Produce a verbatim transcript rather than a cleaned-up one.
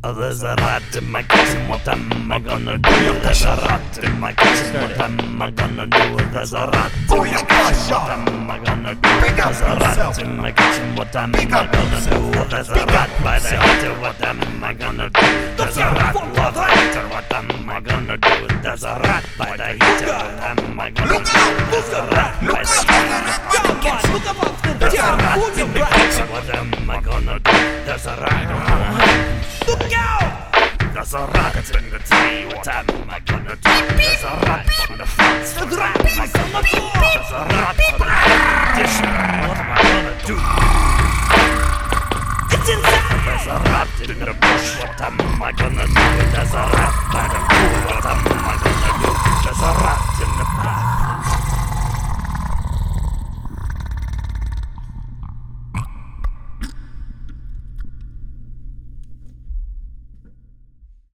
Oh, there's a rat in my kitchen, what am I gonna do? There's a rat in my kitchen, what am I gonna do? There's a rat in my kitchen, what am I gonna do? There's a rat in my kitchen, what am I gonna do? There's a rat by the heater, what am I gonna do? There's a rat by the heater, what am I gonna do? There's a rat by the heater, what am I gonna do? There's a rat by the heater, Look up, there's a rat in my kitchen, what am I gonna do? There's a rat. look out! There's a rat in the tree, what am I gonna do? There's a rat on the fence, what am I gonna do? There's a rat on the condition, what am I gonna do? It's inside! There's a rat in the bush, what am I gonna do? There's a rat by the pool, what am I gonna do? There's a rat in the bath.